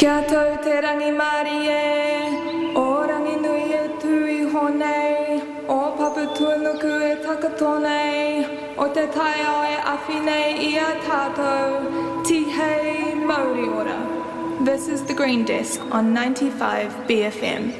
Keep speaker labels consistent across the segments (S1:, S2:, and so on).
S1: Kia tau te rangi Māori e, o rangi nui e tui honei, o papu tuanuku e takatonei, o te tai ao e awhi nei I a tātou, tihei Māori ora. This is The Green Desk on 95 BFM.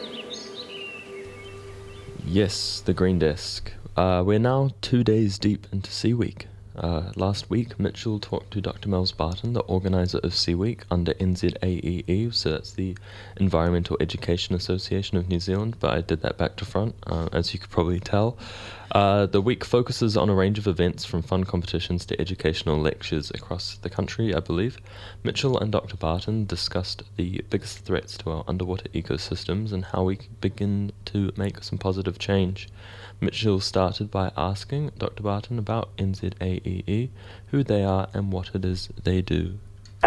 S2: Yes, The Green Desk. We're now 2 days deep into Sea Week. Last week, Mitchell talked to Dr. Mels Barton, the organiser of Sea Week under NZAEE, so that's the Environmental Education Association of New Zealand, but I did that back to front, as you could probably tell. The week focuses on a range of events from fun competitions to educational lectures across the country, I believe. Mitchell and Dr. Barton discussed the biggest threats to our underwater ecosystems and how we can begin to make some positive change. Mitchell started by asking Dr. Barton about NZAEE, who they are and what it is they do.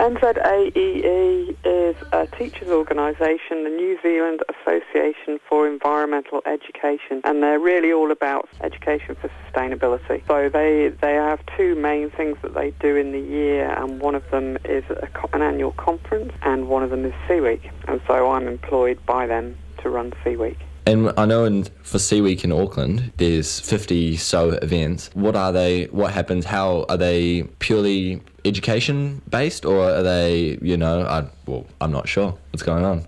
S3: NZAEE is a teachers' organisation, the New Zealand Association for Environmental Education, and they're really all about education for sustainability. So they have two main things that they do in the year, and one of them is an annual conference, and one of them is Sea Week. And so I'm employed by them to run Sea Week.
S4: And I know for Sea Week in Auckland, there's 50 so events. What are they? What happens? How are they purely education based, or are they, I'm not sure what's going on.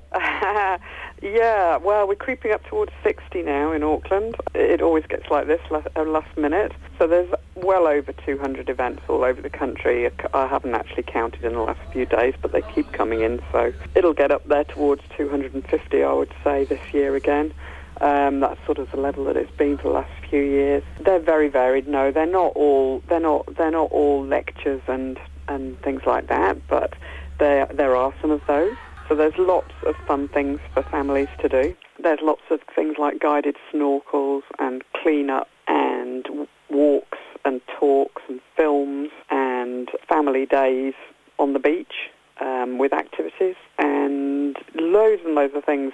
S3: Yeah, well, we're creeping up towards 60 now in Auckland. It always gets like this last minute. So there's well over 200 events all over the country. I haven't actually counted in the last few days, but they keep coming in. So it'll get up there towards 250, I would say, this year again. That's sort of the level that it's been for the last few years. They're very varied. No, they're not all lectures and things like that, but there are some of those. So there's lots of fun things for families to do. There's lots of things like guided snorkels and clean-up and walks and talks and films and family days on the beach with activities and loads of things.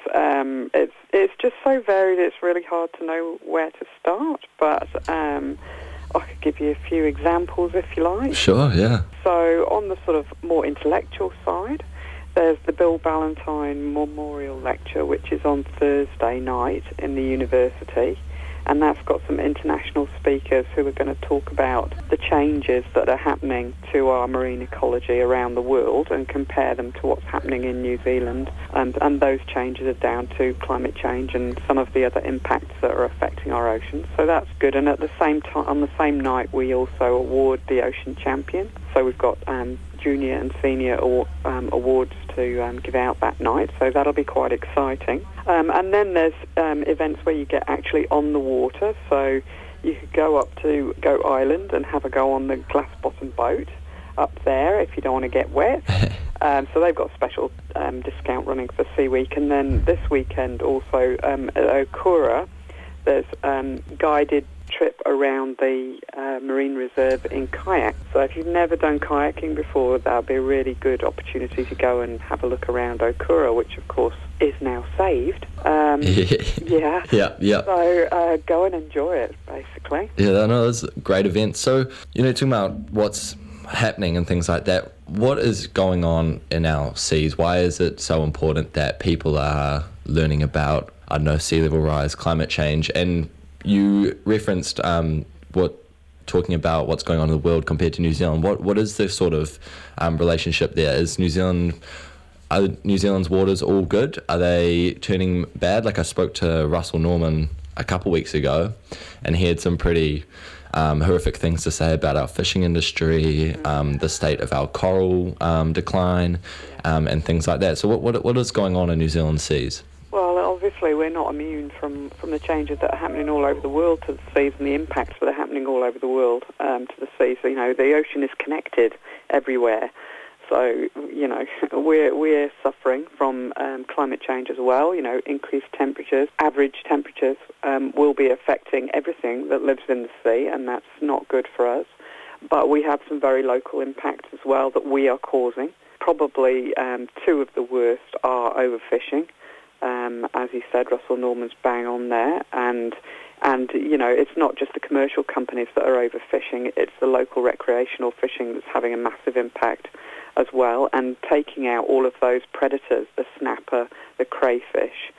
S3: It's just so varied, it's really hard to know where to start, but I could give you a few examples if you like.
S4: Sure, yeah.
S3: So on the sort of more intellectual side, there's the Bill Ballantyne Memorial Lecture, which is on Thursday night in the university, and that's got some international speakers who are going to talk about the changes that are happening to our marine ecology around the world and compare them to what's happening in New Zealand. And those changes are down to climate change and some of the other impacts that are affecting our oceans. So that's good. And at the same time, on the same night, we also award the Ocean Champion. So we've got junior and senior awards to give out that night, so that'll be quite exciting. And then there's events where you get actually on the water, so you could go up to Goat Island and have a go on the glass bottom boat up there if you don't want to get wet. So they've got a special discount running for Sea Week. And then this weekend also at Okura, there's guided trip around the marine reserve in kayak. So if you've never done kayaking before, that'll be a really good opportunity to go and have a look around Okura, which of course is now saved. Yeah. So go and enjoy it, basically.
S4: Yeah, no, that's a great event. So, talking about what's happening and things like that, what is going on in our seas? Why is it so important that people are learning about, sea level rise, climate change? And you referenced talking about what's going on in the world compared to New Zealand. What is the sort of relationship there? Is are New Zealand's waters all good? Are they turning bad? Like I spoke to Russell Norman a couple weeks ago, and he had some pretty horrific things to say about our fishing industry, the state of our coral decline, and things like that. So what is going on in New Zealand's seas?
S3: Well, obviously we're not immune from the changes that are happening all over the world to the seas and the impacts that are happening all over the world to the seas. So, the ocean is connected everywhere. So, we're suffering from climate change as well. Increased temperatures, average temperatures will be affecting everything that lives in the sea, and that's not good for us. But we have some very local impacts as well that we are causing. Probably two of the worst are overfishing. As you said, Russell Norman's bang on there, and it's not just the commercial companies that are overfishing, it's the local recreational fishing that's having a massive impact. as well, and taking out all of those predators, the snapper, the crayfish,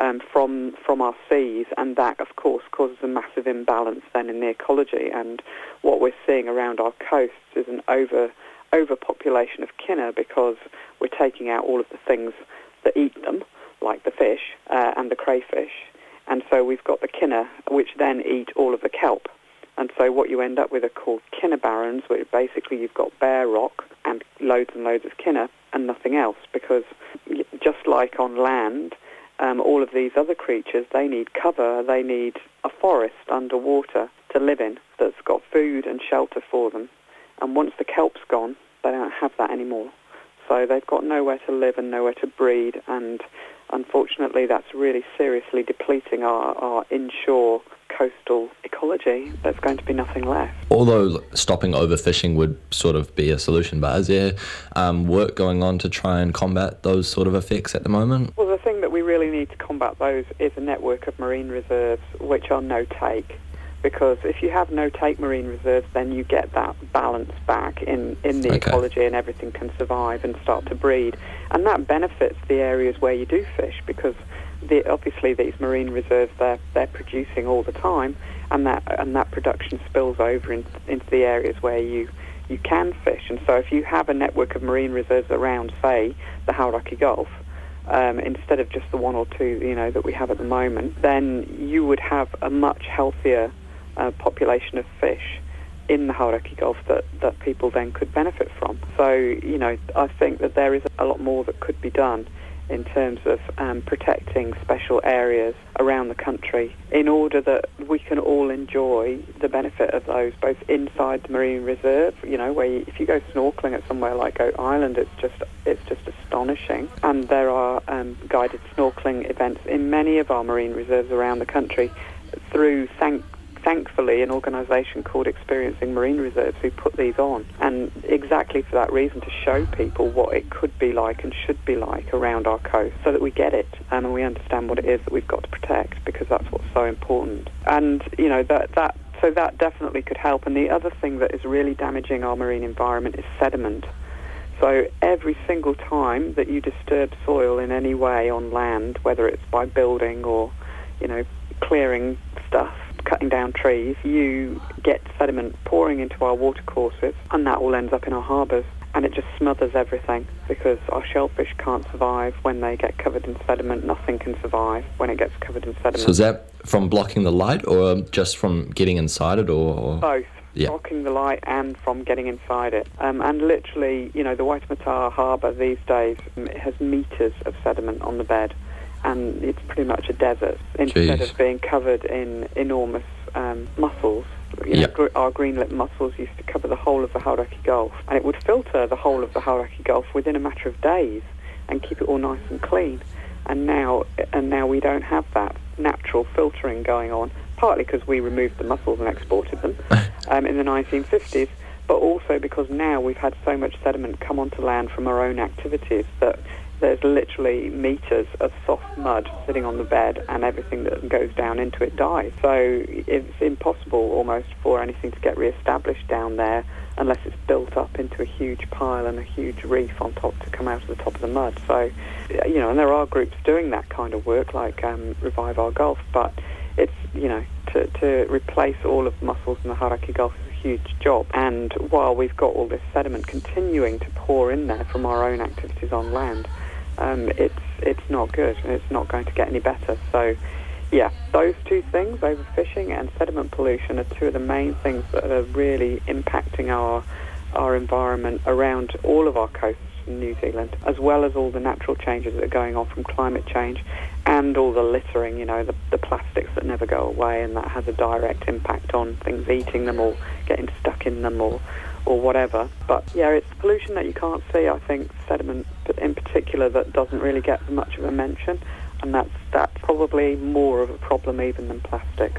S3: from our seas, and that, of course, causes a massive imbalance then in the ecology. And what we're seeing around our coasts is an overpopulation of kinner, because we're taking out all of the things that eat them, like the fish and the crayfish. And so we've got the kinner, which then eat all of the kelp. And so what you end up with are called kinner barrens, where basically you've got bare rock and loads of kinner and nothing else, because just like on land, all of these other creatures, they need cover, they need a forest underwater to live in that's got food and shelter for them. And once the kelp's gone, they don't have that anymore. So they've got nowhere to live and nowhere to breed, and unfortunately that's really seriously depleting our inshore coastal ecology. There's going to be nothing left.
S4: Although stopping overfishing would sort of be a solution, but is there work going on to try and combat those sort of effects at the moment?
S3: Well, the thing that we really need to combat those is a network of marine reserves which are no-take. Because if you have no-take marine reserves, then you get that balance back in the ecology, and everything can survive and start to breed. And that benefits the areas where you do fish, because obviously these marine reserves, they're producing all the time, and that production spills over into the areas where you can fish. And so if you have a network of marine reserves around, say, the Hauraki Gulf, instead of just the one or two, that we have at the moment, then you would have a much healthier population of fish in the Hauraki Gulf that people then could benefit from. So, I think that there is a lot more that could be done in terms of protecting special areas around the country, in order that we can all enjoy the benefit of those, both inside the marine reserve, where if you go snorkeling at somewhere like Goat Island, it's just astonishing. And there are guided snorkeling events in many of our marine reserves around the country through, thankfully, an organisation called Experiencing Marine Reserves, who put these on, and exactly for that reason, to show people what it could be like and should be like around our coast, so that we get it and we understand what it is that we've got to protect, because that's what's so important. And so that definitely could help. And the other thing that is really damaging our marine environment is sediment. So every single time that you disturb soil in any way on land, whether it's by building or clearing stuff, cutting down trees, you get sediment pouring into our watercourses, and that all ends up in our harbours, and it just smothers everything, because our shellfish can't survive when they get covered in sediment. Nothing can survive when it gets covered in sediment.
S4: So is that from blocking the light, or just from getting inside it, or?
S3: Both.
S4: Yeah.
S3: Blocking the light and from getting inside it. And literally, the Waitemata Harbour these days has metres of sediment on the bed, and it's pretty much a desert, instead of being covered in enormous mussels. Our green-lipped mussels used to cover the whole of the Hauraki Gulf, and it would filter the whole of the Hauraki Gulf within a matter of days and keep it all nice and clean. And now we don't have that natural filtering going on, partly because we removed the mussels and exported them in the 1950s, but also because now we've had so much sediment come onto land from our own activities that there's literally metres of soft mud sitting on the bed, and everything that goes down into it dies. So it's impossible almost for anything to get re-established down there unless it's built up into a huge pile and a huge reef on top to come out of the top of the mud. So, and there are groups doing that kind of work, like Revive Our Gulf, but it's, to replace all of the mussels in the Hauraki Gulf is a huge job. And while we've got all this sediment continuing to pour in there from our own activities on land, it's not good, and it's not going to get any better. So, those two things, overfishing and sediment pollution, are two of the main things that are really impacting our environment around all of our coasts in New Zealand, as well as all the natural changes that are going on from climate change, and all the littering, the plastics that never go away, and that has a direct impact on things eating them or getting stuck in them or whatever. But it's pollution that you can't see. I think sediment in particular that doesn't really get much of a mention, and that's probably more of a problem even than plastic.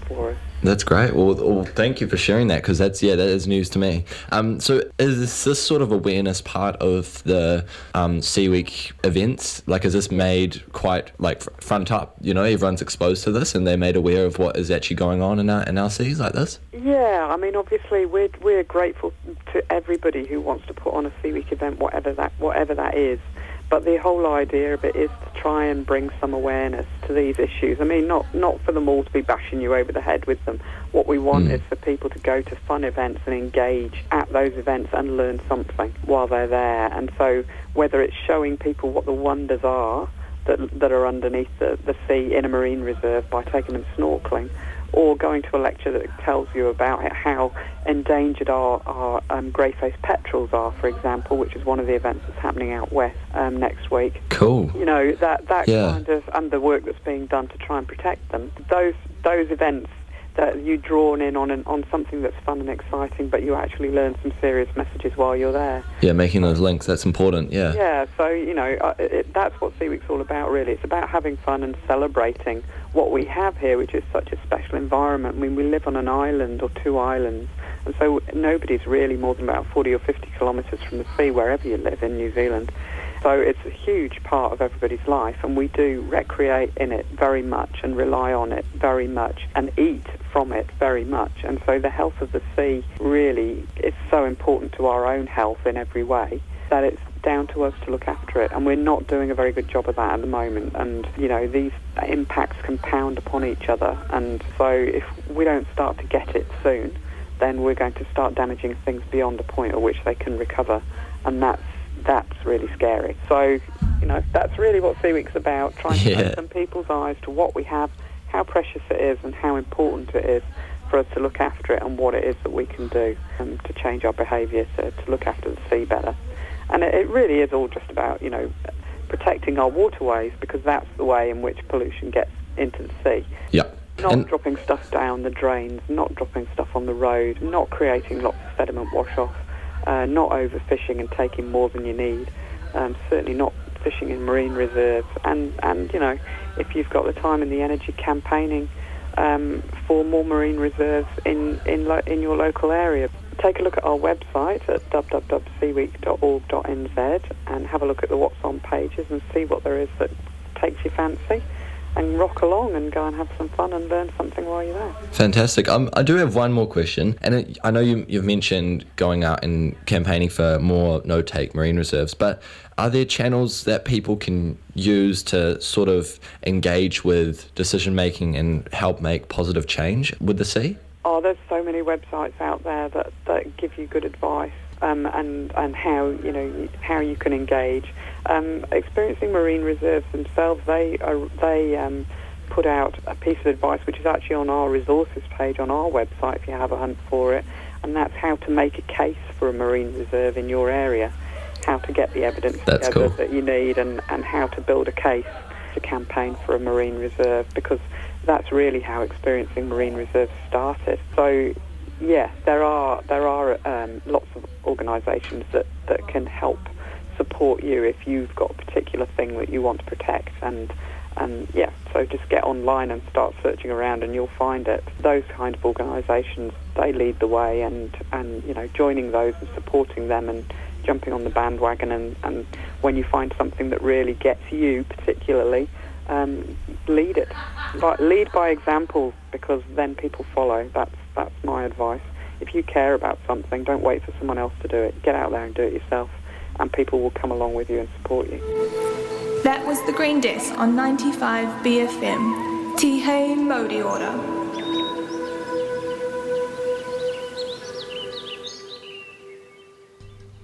S3: for us.
S4: That's great. Well, thank you for sharing that, because that is news to me. So is this sort of awareness part of the Sea Week events? Like, is this made quite like front up? You know, everyone's exposed to this and they're made aware of what is actually going on in our seas like this?
S3: Yeah, I mean, obviously we're grateful to everybody who wants to put on a Sea Week event, whatever that is. But the whole idea of it is to try and bring some awareness to these issues. I mean, not for them all to be bashing you over the head with them. What we want is for people to go to fun events and engage at those events and learn something while they're there. And so whether it's showing people what the wonders are that are underneath the sea in a marine reserve by taking them snorkeling, or going to a lecture that tells you about how endangered our grey-faced petrels are, for example, which is one of the events that's happening out west next week.
S4: Cool.
S3: You know, that kind of, and the work that's being done to try and protect them. Those events that you drawn in on something that's fun and exciting, but you actually learn some serious messages while you're there.
S4: Yeah, making those links, that's important, yeah.
S3: Yeah, so, you know, that's what Sea Week's all about, really. It's about having fun and celebrating what we have here, which is such a special environment. I mean, we live on an island or two islands, and so nobody's really more than about 40 or 50 kilometres from the sea, wherever you live in New Zealand. So it's a huge part of everybody's life, and we do recreate in it very much and rely on it very much and eat from it very much. And so the health of the sea really is so important to our own health in every way that it's down to us to look after it. And we're not doing a very good job of that at the moment. And, you know, these impacts compound upon each other. And so if we don't start to get it soon, then we're going to start damaging things beyond the point at which they can recover. And that's really scary. So, you know, that's really what Sea Week's about, trying to open people's eyes to what we have, how precious it is and how important it is for us to look after it, and what it is that we can do to change our behaviour to look after the sea better. And it really is all just about, you know, protecting our waterways, because that's the way in which pollution gets into the sea.
S4: Yeah.
S3: Not dropping stuff down the drains, not dropping stuff on the road, not creating lots of sediment wash-off, not overfishing and taking more than you need, certainly not fishing in marine reserves, and you know, if you've got the time and the energy, campaigning for more marine reserves in your local area. Take a look at our website at www.seaweek.org.nz and have a look at the What's On pages and see what there is that takes your fancy, and rock along and go and have some fun and learn something while you're there.
S4: Fantastic. I do have one more question, and I know you've mentioned going out and campaigning for more no-take marine reserves, but are there channels that people can use to sort of engage with decision-making and help make positive change with the sea?
S3: Oh, there's so many websites out there that give you good advice and how you can engage. Experiencing Marine Reserves themselves, they put out a piece of advice which is actually on our resources page on our website if you have a hunt for it, and that's how to make a case for a marine reserve in your area, how to get the evidence together that you need, and how to build a case to campaign for a marine reserve, because that's really how Experiencing Marine Reserves started. So yeah, there are lots of organisations that can help support you if you've got a particular thing that you want to protect, and yeah, so just get online and start searching around and you'll find it. Those kind of organisations, they lead the way, and you know, joining those and supporting them and jumping on the bandwagon, and when you find something that really gets you particularly, lead it. Lead by example, because then people follow. That's my advice. If you care about something, don't wait for someone else to do it. Get out there and do it yourself, and people will come along with you and support you.
S1: That was The Green Desk on 95 BFM. Tihei Modi Ora.